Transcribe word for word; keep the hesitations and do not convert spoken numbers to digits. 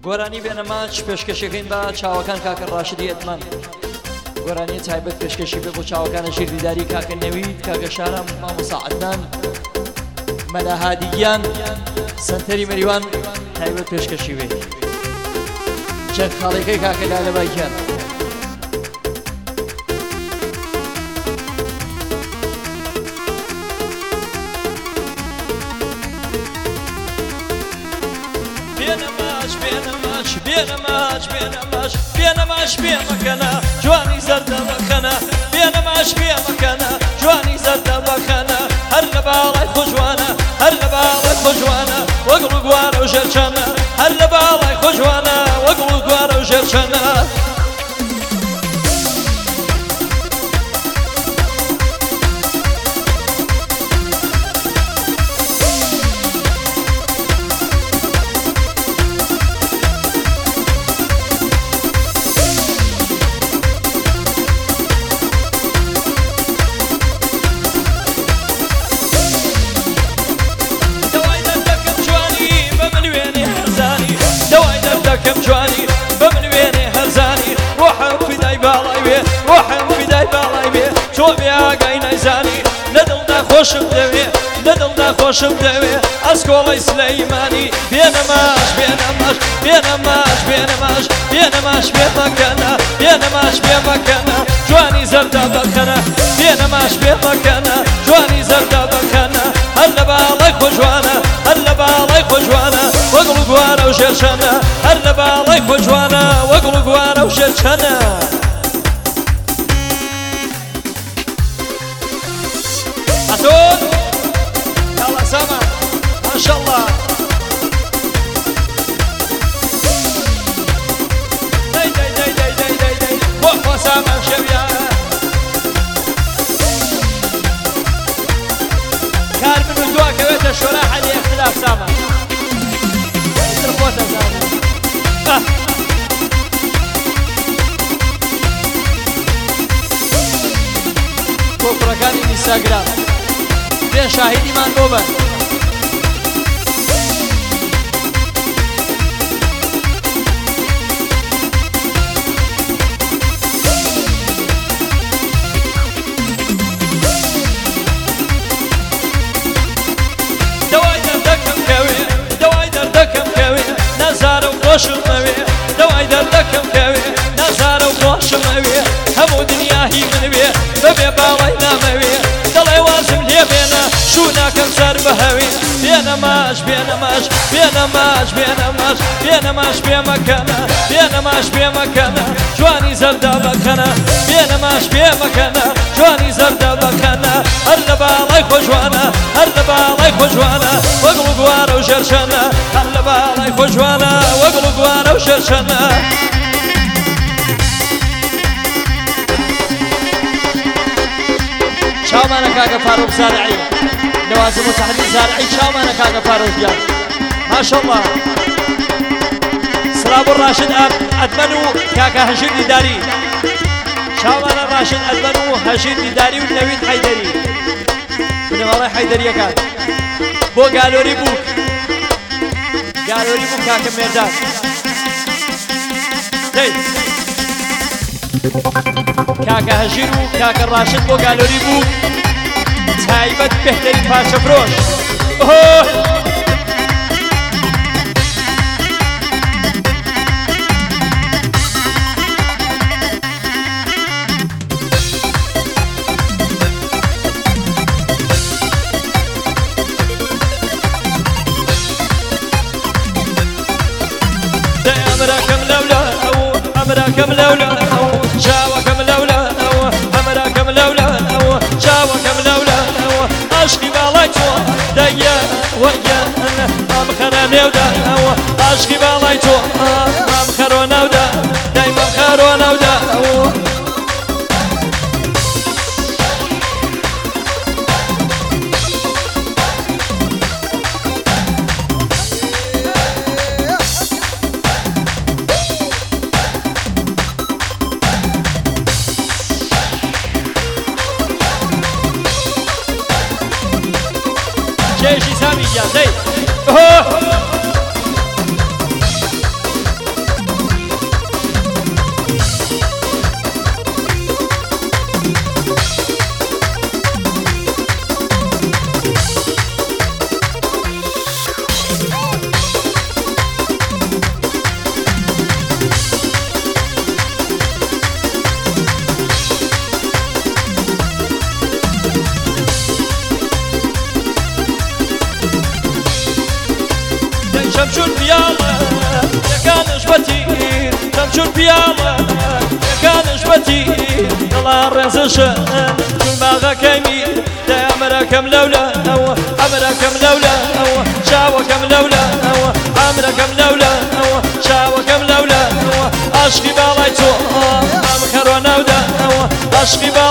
گۆرانی بێنەماچ پێشکەشەکەین بە چاوەکان کاکە ڕاشدی ئەتمان گۆرانی تایبەت پێشکەشی بێ بۆ چاوەکانە ژیردیداری کاکە نەوید کاکە شارەم مامۆستا عەدنان مەلا هادیگیان سەنتەری مەریوان تایبەت پێشکەشی بێ چەند خاڵێکەی کاکە لالەبایکیان بێنەماچ بێنەماچ بێنەماچ بێمەکەنە جوانی زەردە بەکەنە بێنەماچ بێمەکەنە جوانی زەردە بەکەنە هەر لە باڵای خۆجوانە هەر لە باڵای خۆجوانە وەگڵ و گوارە و ژێرچەنە هەر لە باڵای خۆجوانە وەگڵ و گوارە و ژێرچەنە كم جواني بمن ويني هرزاني روحم في داي بالاي بي روحم في داي بالاي بي شو بيا قاينا زاني ندل دا خوشم دوي ندل دا خوشم دوي اسكولي سليماني بينماش بينماش بينماش بينماش بينماش بيمكانا بينماش بيمكانا جواني زردا بكنا بينماش بيمكانا جواني زردا بكنا هلا بالاي خوجوانا هلا بالاي خوجوانا وقلو قوانا وشرشنا هلا بالاي خوجوانا وقلو قوانا وشرشنا عطول يلا سما ما شاء الله داي داي داي داي داي داي داي وقفة سما شبيا كار من ودواك ويت الشراح اللي اختلاف سما تربوت سما آه. كوكركاني انستغرام بين شاهدي من دوبن دواي دردكم كوي دواي دردكم كوي نزار وقوشم نوي دواي دردكم كوي نزار وقوشم نوي همو دنيا هي من بي ببي باوي ناموي دلي وازم لي بينا شونا كم سر بهوي بينماش بينماش بينماش بينماش بينماش بيمكانا بينماش بيمكانا جواني زردا بكنا بينماش بيمكانا جواني زردا بكنا هر بالاي خوجوانا هر بالاي خوجوانا وقلو قوانا وشرشنا هر بالاي خوجوانا وقلو قوانا وشرشنا شاومانا كاكا فاروق زارعي لوازم وتحديد زارعي شاومانا كاكا فاروق ديال ما شاء الله سلام الراشد أدمنو كاكا هشير ديداري شاومانا الراشد أدمنو هشير ديداري والنويد حيدري من والله حيدري كان بو قالوري بوك قالوري بوك كاكا ميردان دي كاكا هجيرو كاكا الراشد بو قالوري بو تايبت بهترين باشا فروش اوه ده امركم لولا او امركم لولا او شاوكم لولا او امركم لولا او شاوكم لولا او اشكي بالايتو ديا ويا ما بخراني ودا او اشكي بالايتو ما بخرونا ودا دايما بخرونا ودا او جيشي سامي جان زي چون پیاڵە یەکانش بەتی دڵا ڕێزشە چون باغەکەمی دە ئەمرەکەم لەولە ئەوە ئەمرەکەم لەولە ئەوە چاوەکەم لەولە ئەوە ئەمرەکەم لەولە ئەوە چاوەکەم لەولە ئەوە عاشقی باڵای تۆ ئەم کەڕۆ نەودە ئەوە عاشقی باڵای